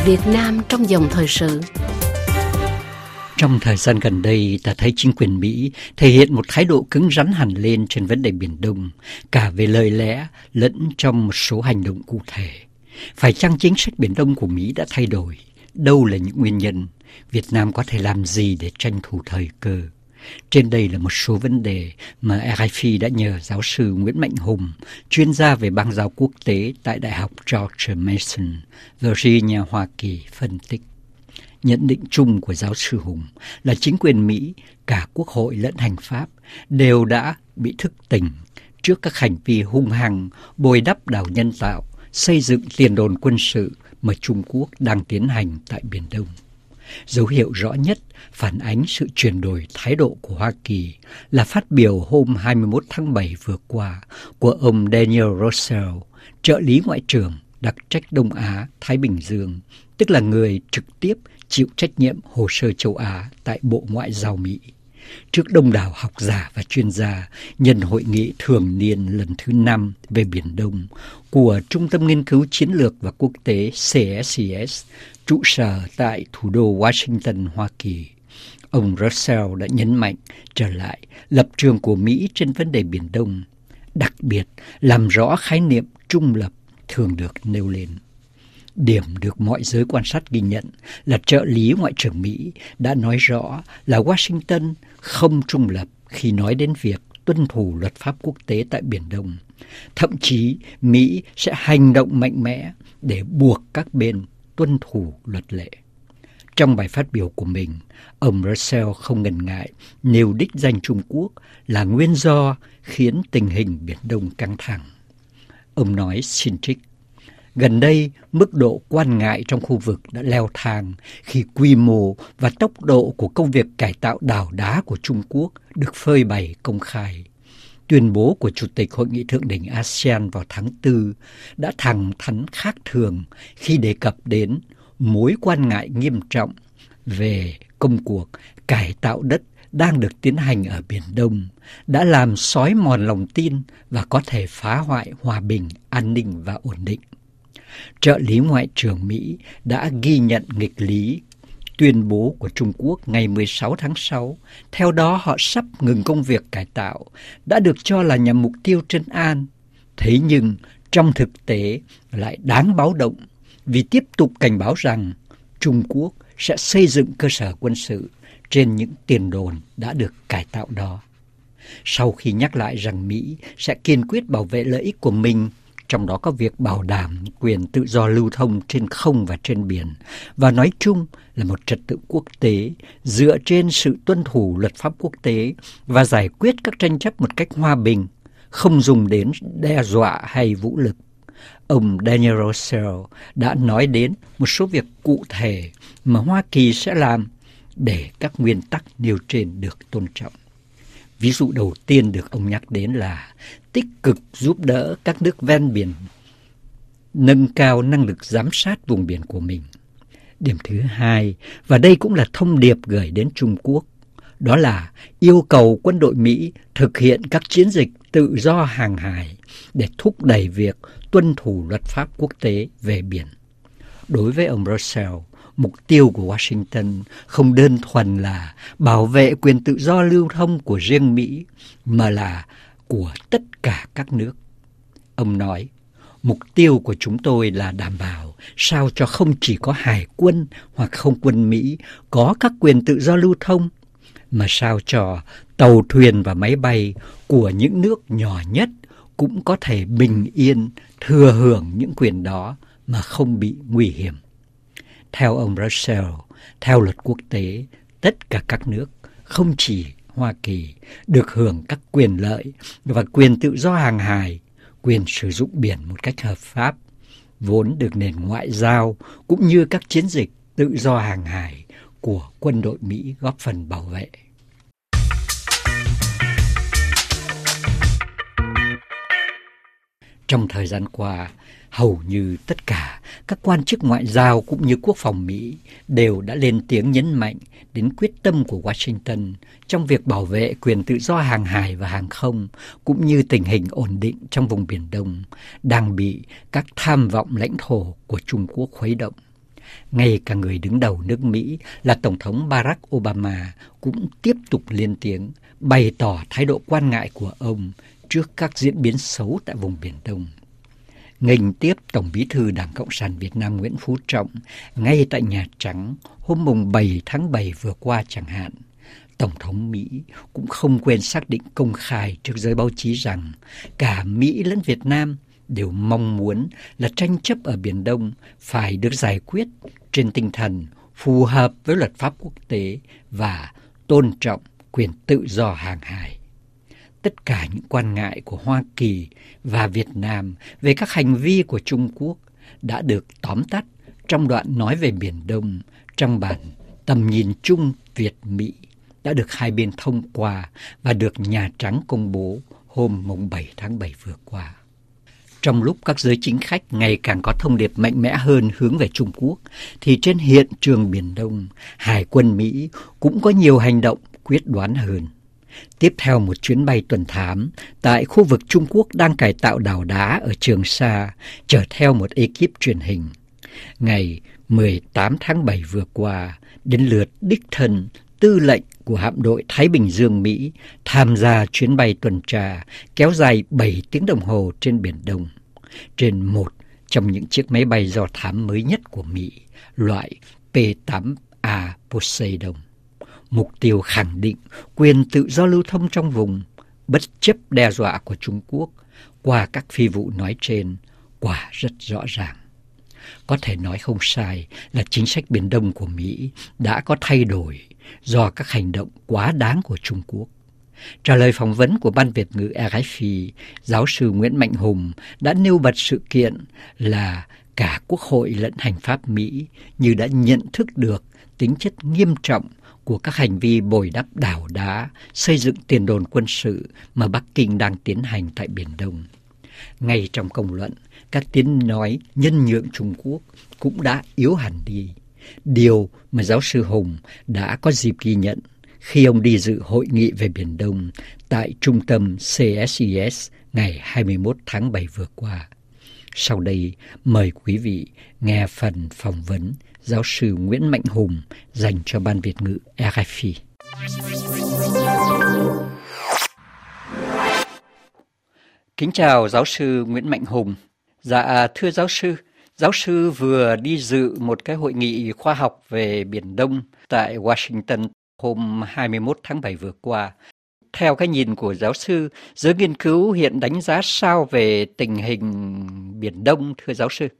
Việt Nam trong dòng thời sự. Trong thời gian gần đây, ta thấy chính quyền Mỹ thể hiện một thái độ cứng rắn hẳn lên trên vấn đề Biển Đông, cả về lời lẽ lẫn trong một số hành động cụ thể. Phải chăng chính sách Biển Đông của Mỹ đã thay đổi? Đâu là những nguyên nhân? Việt Nam có thể làm gì để tranh thủ thời cơ? Trên đây là một số vấn đề mà RFI đã nhờ giáo sư Nguyễn Mạnh Hùng, chuyên gia về bang giáo quốc tế tại Đại học George Mason, Virginia, Hoa Kỳ, phân tích. Nhận định chung của giáo sư Hùng là chính quyền Mỹ, cả quốc hội lẫn hành pháp, đều đã bị thức tỉnh trước các hành vi hung hăng, bồi đắp đảo nhân tạo, xây dựng tiền đồn quân sự mà Trung Quốc đang tiến hành tại Biển Đông. Dấu hiệu rõ nhất phản ánh sự chuyển đổi thái độ của Hoa Kỳ là phát biểu hôm 21 tháng 7 vừa qua của ông Daniel Russell, trợ lý Ngoại trưởng đặc trách Đông Á, Thái Bình Dương, tức là người trực tiếp chịu trách nhiệm hồ sơ châu Á tại Bộ Ngoại giao Mỹ. Trước đông đảo học giả và chuyên gia nhân hội nghị thường niên lần thứ 5 về Biển Đông của Trung tâm Nghiên cứu Chiến lược và Quốc tế CSIS, trụ sở tại thủ đô Washington, Hoa Kỳ, ông Russell đã nhấn mạnh trở lại lập trường của Mỹ trên vấn đề Biển Đông, đặc biệt làm rõ khái niệm trung lập thường được nêu lên. Điểm được mọi giới quan sát ghi nhận là trợ lý Ngoại trưởng Mỹ đã nói rõ là Washington không trung lập khi nói đến việc tuân thủ luật pháp quốc tế tại Biển Đông. Thậm chí Mỹ sẽ hành động mạnh mẽ để buộc các bên tuân thủ luật lệ. Trong bài phát biểu của mình, ông Russell không ngần ngại nêu đích danh Trung Quốc là nguyên do khiến tình hình Biển Đông căng thẳng. Ông nói xin trích: gần đây, mức độ quan ngại trong khu vực đã leo thang khi quy mô và tốc độ của công việc cải tạo đảo đá của Trung Quốc được phơi bày công khai. Tuyên bố của Chủ tịch Hội nghị Thượng đỉnh ASEAN vào tháng 4 đã thẳng thắn khác thường khi đề cập đến mối quan ngại nghiêm trọng về công cuộc cải tạo đất đang được tiến hành ở Biển Đông, đã làm xói mòn lòng tin và có thể phá hoại hòa bình, an ninh và ổn định. Trợ lý Ngoại trưởng Mỹ đã ghi nhận nghịch lý tuyên bố của Trung Quốc ngày 16 tháng 6, theo đó họ sắp ngừng công việc cải tạo, đã được cho là nhằm mục tiêu trấn an. Thế nhưng trong thực tế lại đáng báo động vì tiếp tục cảnh báo rằng Trung Quốc sẽ xây dựng cơ sở quân sự trên những tiền đồn đã được cải tạo đó. Sau khi nhắc lại rằng Mỹ sẽ kiên quyết bảo vệ lợi ích của mình, trong đó có việc bảo đảm quyền tự do lưu thông trên không và trên biển, và nói chung là một trật tự quốc tế dựa trên sự tuân thủ luật pháp quốc tế và giải quyết các tranh chấp một cách hòa bình, không dùng đến đe dọa hay vũ lực. Ông Daniel Russell đã nói đến một số việc cụ thể mà Hoa Kỳ sẽ làm để các nguyên tắc nêu trên được tôn trọng. Ví dụ đầu tiên được ông nhắc đến là tích cực giúp đỡ các nước ven biển nâng cao năng lực giám sát vùng biển của mình. Điểm thứ hai, và đây cũng là thông điệp gửi đến Trung Quốc, đó là yêu cầu quân đội Mỹ thực hiện các chiến dịch tự do hàng hải để thúc đẩy việc tuân thủ luật pháp quốc tế về biển. Đối với ông Russell, mục tiêu của Washington không đơn thuần là bảo vệ quyền tự do lưu thông của riêng Mỹ, mà là của tất cả các nước. Ông nói, mục tiêu của chúng tôi là đảm bảo sao cho không chỉ có hải quân hoặc không quân Mỹ có các quyền tự do lưu thông, mà sao cho tàu thuyền và máy bay của những nước nhỏ nhất cũng có thể bình yên thừa hưởng những quyền đó mà không bị nguy hiểm. Theo ông Russell, theo luật quốc tế, tất cả các nước, không chỉ Hoa Kỳ, được hưởng các quyền lợi và quyền tự do hàng hải, quyền sử dụng biển một cách hợp pháp, vốn được nền ngoại giao cũng như các chiến dịch tự do hàng hải của quân đội Mỹ góp phần bảo vệ. Trong thời gian qua, hầu như tất cả các quan chức ngoại giao cũng như quốc phòng Mỹ đều đã lên tiếng nhấn mạnh đến quyết tâm của Washington trong việc bảo vệ quyền tự do hàng hải và hàng không, cũng như tình hình ổn định trong vùng Biển Đông đang bị các tham vọng lãnh thổ của Trung Quốc khuấy động. Ngay cả người đứng đầu nước Mỹ là Tổng thống Barack Obama cũng tiếp tục lên tiếng bày tỏ thái độ quan ngại của ông trước các diễn biến xấu tại vùng Biển Đông. Nghênh tiếp Tổng bí thư Đảng Cộng sản Việt Nam Nguyễn Phú Trọng ngay tại Nhà Trắng hôm mùng 7 tháng 7 vừa qua chẳng hạn, Tổng thống Mỹ cũng không quên xác định công khai trước giới báo chí rằng cả Mỹ lẫn Việt Nam đều mong muốn là tranh chấp ở Biển Đông phải được giải quyết trên tinh thần phù hợp với luật pháp quốc tế và tôn trọng quyền tự do hàng hải. Tất cả những quan ngại của Hoa Kỳ và Việt Nam về các hành vi của Trung Quốc đã được tóm tắt trong đoạn nói về Biển Đông trong bản Tầm nhìn chung Việt-Mỹ đã được hai bên thông qua và được Nhà Trắng công bố hôm 7 tháng 7 vừa qua. Trong lúc các giới chính khách ngày càng có thông điệp mạnh mẽ hơn hướng về Trung Quốc, thì trên hiện trường Biển Đông, Hải quân Mỹ cũng có nhiều hành động quyết đoán hơn. Tiếp theo một chuyến bay tuần thám tại khu vực Trung Quốc đang cải tạo đảo đá ở Trường Sa, chở theo một ekip truyền hình. Ngày 18 tháng 7 vừa qua, đến lượt đích thân tư lệnh của hạm đội Thái Bình Dương Mỹ tham gia chuyến bay tuần tra kéo dài 7 tiếng đồng hồ trên Biển Đông, trên một trong những chiếc máy bay do thám mới nhất của Mỹ, loại P-8A Poseidon. Mục tiêu khẳng định quyền tự do lưu thông trong vùng, bất chấp đe dọa của Trung Quốc qua các phi vụ nói trên, quả rất rõ ràng. Có thể nói không sai là chính sách Biển Đông của Mỹ đã có thay đổi do các hành động quá đáng của Trung Quốc. Trả lời phỏng vấn của Ban Việt ngữ RFI, giáo sư Nguyễn Mạnh Hùng đã nêu bật sự kiện là cả Quốc hội lẫn hành pháp Mỹ như đã nhận thức được tính chất nghiêm trọng của các hành vi bồi đắp đảo đá, xây dựng tiền đồn quân sự mà Bắc Kinh đang tiến hành tại Biển Đông. Ngay trong công luận, các tiếng nói nhân nhượng Trung Quốc cũng đã yếu hẳn đi. Điều mà giáo sư Hùng đã có dịp ghi nhận khi ông đi dự hội nghị về Biển Đông tại trung tâm CSIS ngày 21 tháng 7 vừa qua. Sau đây, mời quý vị nghe phần phỏng vấn giáo sư Nguyễn Mạnh Hùng dành cho Ban Việt ngữ RFI. Kính chào giáo sư Nguyễn Mạnh Hùng. Dạ, thưa giáo sư vừa đi dự một cái hội nghị khoa học về Biển Đông tại Washington hôm 21 tháng 7 vừa qua. Theo cái nhìn của giáo sư, giới nghiên cứu hiện đánh giá sao về tình hình Biển Đông, thưa giáo sư?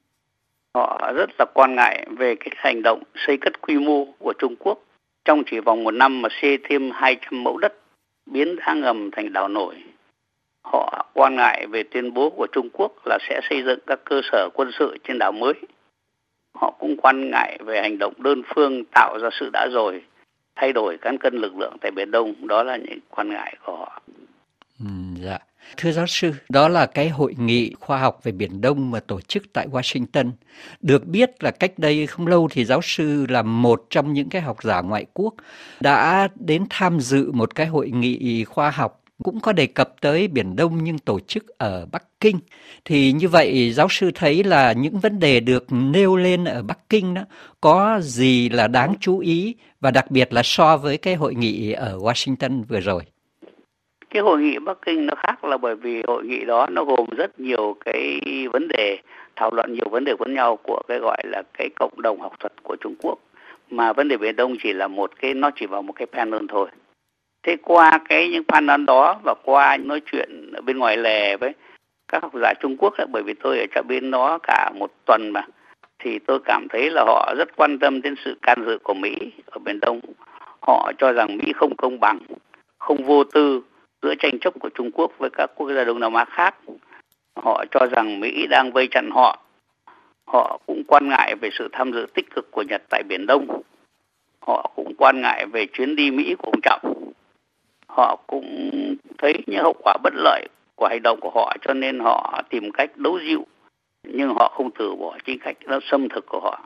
Họ rất là quan ngại về cái hành động xây cất quy mô của Trung Quốc. Trong chỉ vòng một năm mà xây thêm 200 mẫu đất, biến đá ngầm thành đảo nổi. Họ quan ngại về tuyên bố của Trung Quốc là sẽ xây dựng các cơ sở quân sự trên đảo mới. Họ cũng quan ngại về hành động đơn phương tạo ra sự đã rồi, thay đổi cán cân lực lượng tại Biển Đông. Đó là những quan ngại của họ. Dạ. Thưa giáo sư, đó là cái hội nghị khoa học về Biển Đông mà tổ chức tại Washington. Được biết là cách đây không lâu thì giáo sư là một trong những cái học giả ngoại quốc đã đến tham dự một cái hội nghị khoa học cũng có đề cập tới Biển Đông nhưng tổ chức ở Bắc Kinh. Thì như vậy giáo sư thấy là những vấn đề được nêu lên ở Bắc Kinh đó có gì là đáng chú ý và đặc biệt là so với cái hội nghị ở Washington vừa rồi? Cái hội nghị Bắc Kinh nó khác là bởi vì hội nghị đó nó gồm rất nhiều cái vấn đề, thảo luận nhiều vấn đề với nhau của cái gọi là cái cộng đồng học thuật của Trung Quốc. Mà vấn đề Biển Đông chỉ là nó chỉ vào một cái panel thôi. Thế qua những panel đó và qua nói chuyện ở bên ngoài lề với các học giả Trung Quốc, bởi vì tôi ở trong bên đó cả một tuần mà, thì tôi cảm thấy là họ rất quan tâm đến sự can dự của Mỹ ở Biển Đông. Họ cho rằng Mỹ không công bằng, không vô tư giữa tranh chấp của Trung Quốc với các quốc gia Đông Nam Á khác. Họ cho rằng Mỹ đang vây chặn họ. Họ cũng quan ngại về sự tham dự tích cực của Nhật tại Biển Đông. Họ cũng quan ngại về chuyến đi Mỹ của ông Trọng. Họ cũng thấy những hậu quả bất lợi của hành động của họ, cho nên họ tìm cách đấu dịu, nhưng họ không từ bỏ chính sách nó xâm thực của họ.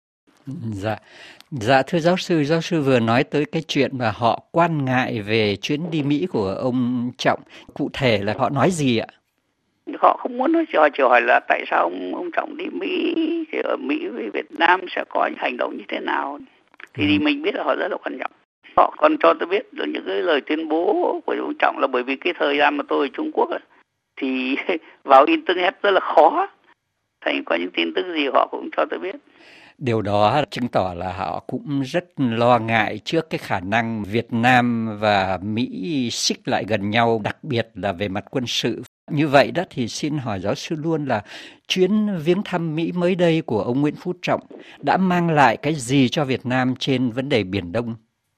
Dạ thưa giáo sư vừa nói tới cái chuyện mà họ quan ngại về chuyến đi Mỹ của ông Trọng. Cụ thể là họ nói gì ạ? Họ không muốn nói, họ chỉ hỏi là tại sao ông Trọng đi Mỹ, thì ở Mỹ với Việt Nam sẽ có những hành động như thế nào. Thì mình biết là họ rất là quan trọng. Họ còn cho tôi biết được những cái lời tuyên bố của ông Trọng là bởi vì cái thời gian mà tôi ở Trung Quốc thì vào internet rất là khó. Thành có những tin tức gì họ cũng cho tôi biết. Điều đó chứng tỏ là họ cũng rất lo ngại trước cái khả năng Việt Nam và Mỹ xích lại gần nhau, đặc biệt là về mặt quân sự. Như vậy đó thì xin hỏi giáo sư luôn là chuyến viếng thăm Mỹ mới đây của ông Nguyễn Phú Trọng đã mang lại cái gì cho Việt Nam trên vấn đề Biển Đông?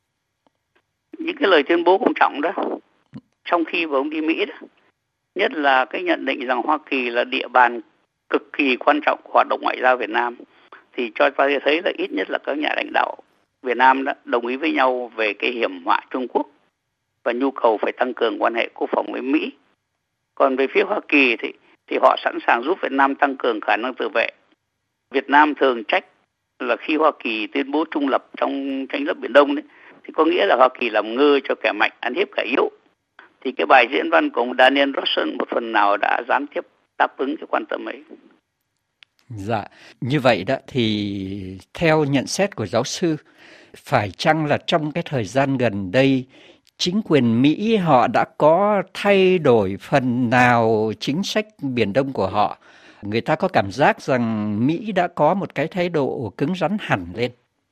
Những cái lời tuyên bố của ông Trọng đó, trong khi mà ông đi Mỹ đó, nhất là cái nhận định rằng Hoa Kỳ là địa bàn cực kỳ quan trọng của hoạt động ngoại giao Việt Nam, thì cho ta thấy là ít nhất là các nhà lãnh đạo Việt Nam đã đồng ý với nhau về cái hiểm họa Trung Quốc và nhu cầu phải tăng cường quan hệ quốc phòng với Mỹ. Còn về phía Hoa Kỳ thì họ sẵn sàng giúp Việt Nam tăng cường khả năng tự vệ. Việt Nam thường trách là khi Hoa Kỳ tuyên bố trung lập trong tranh chấp Biển Đông đấy, thì có nghĩa là Hoa Kỳ làm ngơ cho kẻ mạnh ăn hiếp kẻ yếu. Thì cái bài diễn văn của ông Daniel Rossen một phần nào đã gián tiếp đáp ứng cái quan tâm ấy. Dạ, như vậy đó thì theo nhận xét của giáo sư, phải chăng là trong cái thời gian gần đây chính quyền Mỹ họ đã có thay đổi phần nào chính sách Biển Đông của họ? Người ta có cảm giác rằng Mỹ đã có một cái thái độ cứng rắn hẳn lên.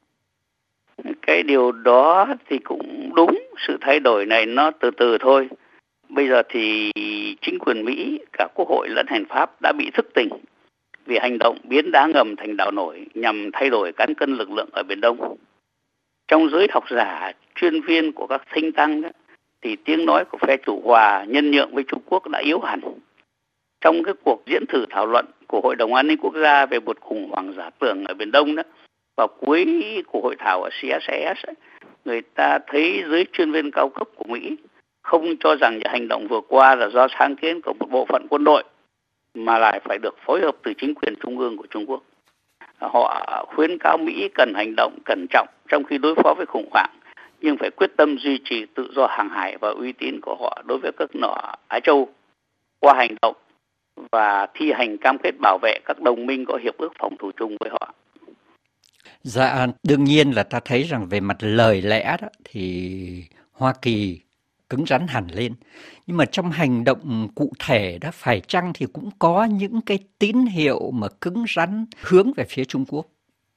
Cái điều đó thì cũng đúng, sự thay đổi này nó từ từ thôi. Bây giờ thì chính quyền Mỹ, cả Quốc hội lẫn hành pháp đã bị thức tỉnh vì hành động biến đá ngầm thành đảo nổi nhằm thay đổi cán cân lực lượng ở Biển Đông. Trong giới học giả, chuyên viên của các think tank thì tiếng nói của phe chủ hòa nhân nhượng với Trung Quốc đã yếu hẳn. Trong cái cuộc diễn thử thảo luận của Hội đồng An ninh Quốc gia về một khủng hoảng giả tưởng ở Biển Đông đó, vào cuối của hội thảo ở CSIS, người ta thấy giới chuyên viên cao cấp của Mỹ không cho rằng những hành động vừa qua là do sáng kiến của một bộ phận quân đội, mà lại phải được phối hợp từ chính quyền trung ương của Trung Quốc. Họ khuyến cáo Mỹ cần hành động cẩn trọng trong khi đối phó với khủng hoảng, nhưng phải quyết tâm duy trì tự do hàng hải và uy tín của họ đối với các nước Á Châu qua hành động và thi hành cam kết bảo vệ các đồng minh có hiệp ước phòng thủ chung với họ. Dạ, đương nhiên là ta thấy rằng về mặt lời lẽ đó thì Hoa Kỳ cứng rắn hẳn lên. Nhưng mà trong hành động cụ thể đó phải chăng thì cũng có những cái tín hiệu mà cứng rắn hướng về phía Trung Quốc?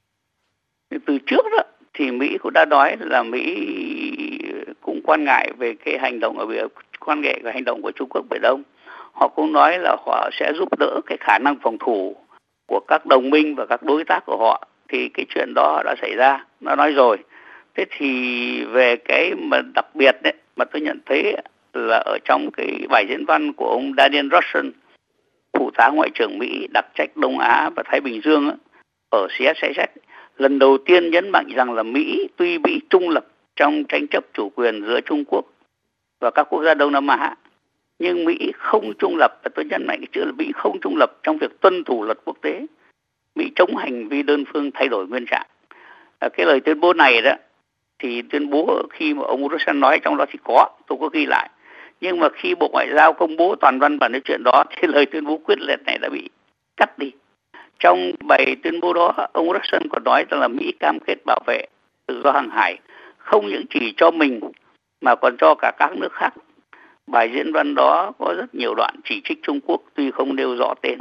Từ trước đó thì Mỹ cũng đã nói là Mỹ cũng quan ngại về cái hành động quan ngại về hành động của Trung Quốc Biển Đông. Họ cũng nói là họ sẽ giúp đỡ cái khả năng phòng thủ của các đồng minh và các đối tác của họ. Thì cái chuyện đó đã xảy ra, nó nói rồi. Thế thì về cái mà đặc biệt đấy mà tôi nhận thấy là ở trong cái bài diễn văn của ông Daniel Rossen, phụ tá ngoại trưởng Mỹ đặc trách Đông Á và Thái Bình Dương ở CSIS, lần đầu tiên nhấn mạnh rằng là Mỹ tuy bị trung lập trong tranh chấp chủ quyền giữa Trung Quốc và các quốc gia Đông Nam Á, nhưng Mỹ không trung lập, và tôi nhấn mạnh cái chữ là Mỹ không trung lập trong việc tuân thủ luật quốc tế. Mỹ chống hành vi đơn phương thay đổi nguyên trạng. Cái lời tuyên bố này đó thì tuyên bố khi mà ông Rossen nói trong đó thì tôi có ghi lại. Nhưng mà khi Bộ Ngoại giao công bố toàn văn bản nói chuyện đó thì lời tuyên bố quyết liệt này đã bị cắt đi. Trong bài tuyên bố đó, ông Rossen còn nói rằng là Mỹ cam kết bảo vệ tự do hàng hải không những chỉ cho mình mà còn cho cả các nước khác. Bài diễn văn đó có rất nhiều đoạn chỉ trích Trung Quốc tuy không nêu rõ tên.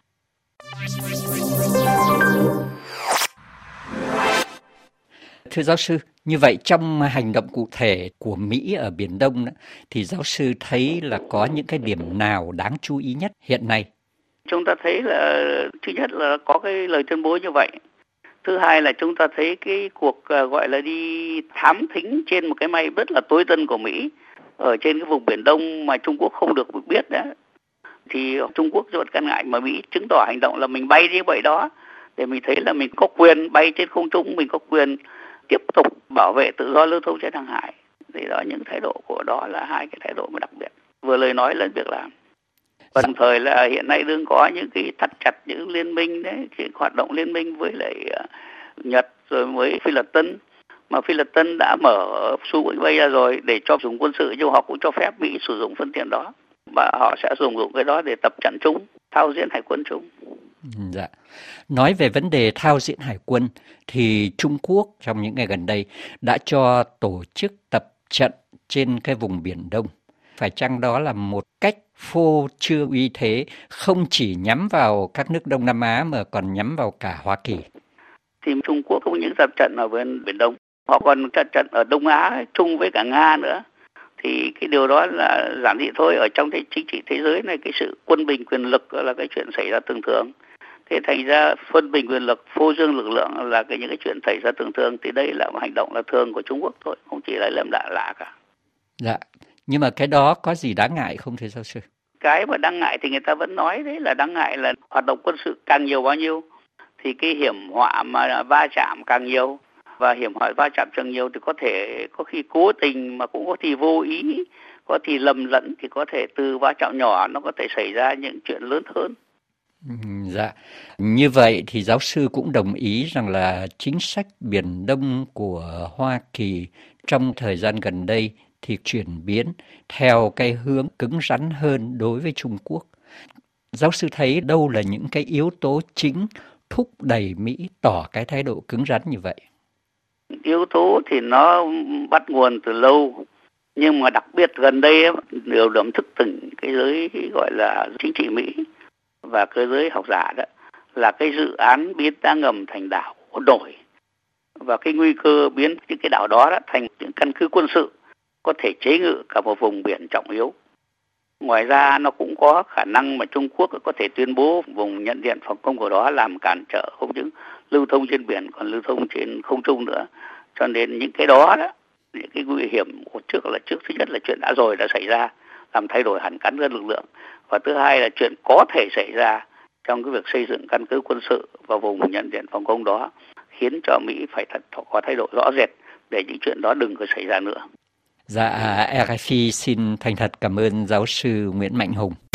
Thưa giáo sư, như vậy trong hành động cụ thể của Mỹ ở Biển Đông đó, thì giáo sư thấy là có những cái điểm nào đáng chú ý nhất hiện nay? Chúng ta thấy là thứ nhất là có cái lời tuyên bố như vậy. Thứ hai là chúng ta thấy cái cuộc gọi là đi thám thính trên một cái máy rất là tối tân của Mỹ ở trên cái vùng Biển Đông mà Trung Quốc không được biết đó. Thì Trung Quốc rất can ngại mà Mỹ chứng tỏ hành động là mình bay như vậy đó, để mình thấy là mình có quyền bay trên không trung, mình có quyền tiếp tục bảo vệ tự do lưu thông trên hàng hải. Thì đó, những thái độ của đó là hai cái thái độ mà đặc biệt, vừa lời nói lẫn việc làm. Đồng thời là hiện nay đương có những cái thắt chặt những liên minh đấy, cái hoạt động liên minh với lại Nhật rồi với Phi Luật Tân, mà Phi Luật Tân đã mở Su Vịnh Bay ra rồi để cho dùng quân sự, nhưng họ cũng cho phép Mỹ sử dụng phương tiện đó. và họ sẽ dùng cái đó để tập trận chung, thao diễn hải quân chung. Dạ. Nói về vấn đề thao diễn hải quân thì Trung Quốc trong những ngày gần đây đã cho tổ chức tập trận trên cái vùng Biển Đông. Phải chăng đó là một cách phô trương uy thế không chỉ nhắm vào các nước Đông Nam Á mà còn nhắm vào cả Hoa Kỳ? Thì Trung Quốc không những tập trận ở bên Biển Đông, họ còn tập trận ở Đông Á chung với cả Nga nữa. Thì cái điều đó là giản dị thôi, ở trong chính trị thế giới này cái sự quân bình quyền lực là cái chuyện xảy ra thường thường. Thế thành ra phân bình quyền lực, phô trương lực lượng là những cái chuyện xảy ra thường thường, thì đây là một hành động là thường của Trung Quốc thôi, không chỉ là làm lạ cả. Dạ, nhưng mà cái đó có gì đáng ngại không thưa giáo sư? Cái mà đáng ngại thì người ta vẫn nói đấy là đáng ngại là hoạt động quân sự càng nhiều bao nhiêu thì cái hiểm họa mà va chạm càng nhiều, và hiểm họa va chạm càng nhiều thì có khi cố tình mà cũng có thì vô ý, có thì lầm lẫn, thì có thể từ va chạm nhỏ nó có thể xảy ra những chuyện lớn hơn. Dạ, như vậy thì giáo sư cũng đồng ý rằng là chính sách Biển Đông của Hoa Kỳ trong thời gian gần đây thì chuyển biến theo cái hướng cứng rắn hơn đối với Trung Quốc. Giáo sư thấy đâu là những cái yếu tố chính thúc đẩy Mỹ tỏ cái thái độ cứng rắn như vậy? Yếu tố thì nó bắt nguồn từ lâu, nhưng mà đặc biệt gần đây điều điểm thức tỉnh cái giới gọi là chính trị Mỹ và cái giới học giả đó là cái dự án biến đá ngầm thành đảo nổi, và cái nguy cơ biến những cái đảo đó thành những căn cứ quân sự có thể chế ngự cả một vùng biển trọng yếu. Ngoài ra nó cũng có khả năng mà Trung Quốc có thể tuyên bố vùng nhận diện phòng không của đó làm cản trở không những lưu thông trên biển còn lưu thông trên không trung nữa. Cho nên những cái đó, những cái nguy hiểm của trước thứ nhất là chuyện đã xảy ra, làm thay đổi hẳn cán cân lực lượng, và thứ hai là chuyện có thể xảy ra trong cái việc xây dựng căn cứ quân sự vào vùng nhận diện phòng không đó, khiến cho Mỹ phải có thay đổi rõ rệt để những chuyện đó đừng có xảy ra nữa. Dạ, RFI xin thành thật cảm ơn giáo sư Nguyễn Mạnh Hùng.